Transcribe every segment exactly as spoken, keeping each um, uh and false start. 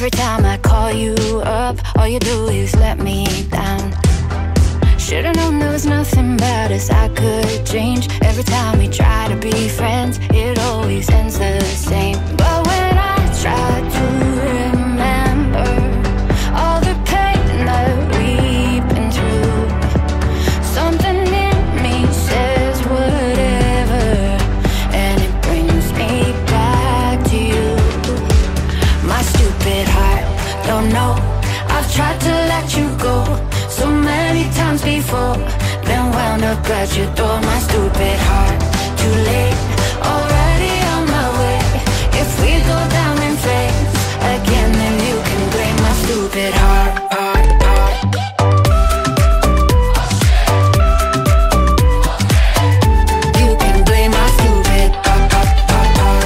Every time I call you up, all you do is let me down. Should've known there was nothing about us I could change. Every time we try to be friends, it always ends the same. But when I try to remember all the pain that we've been through, something in me says whatever, and it brings me back to you. My stupid heart, don't know, I've tried to let you go so many times before, then wound up at your door. My stupid heart, too late, already on my way. If we go down in flames again, then you can blame my stupid heart, heart, heart. You can blame my stupid heart, heart, heart, heart.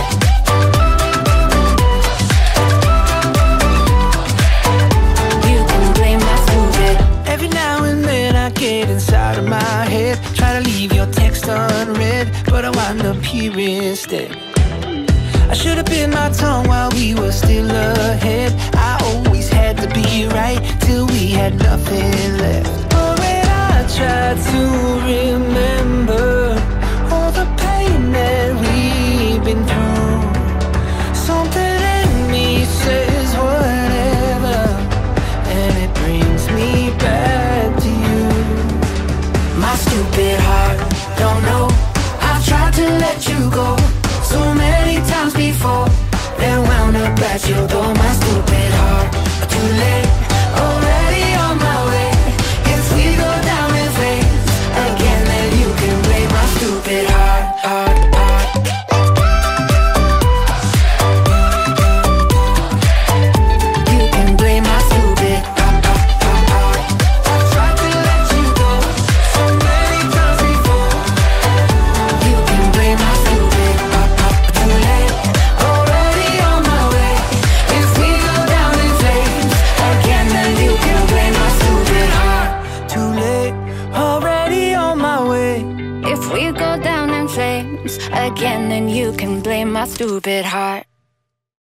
You can blame my stupid. Every now and then I get inside of my head, try to leave your text unread, but I wind up here instead. I should have bit my tongue while we were still ahead. I always had to be right till we had nothing left. But when I tried to remember all the pain that we've been through, something in me says whatever, and it brings me back to you. My stupid heart, don't know, I've tried to let you go so many times before, then wound up at your door. My stupid heart, too late, already on my way. If we go down in flames again, then you can blame my stupid heart, heart, heart. You can blame my stupid heart, heart, heart, heart. I've tried to let you go so many times before. You can blame my stupid heart, heart. Too late, already on my way. If we go down in flames again, then you can blame my stupid heart. Too late, already on my way. If we go down in flames again, then you can blame my stupid heart.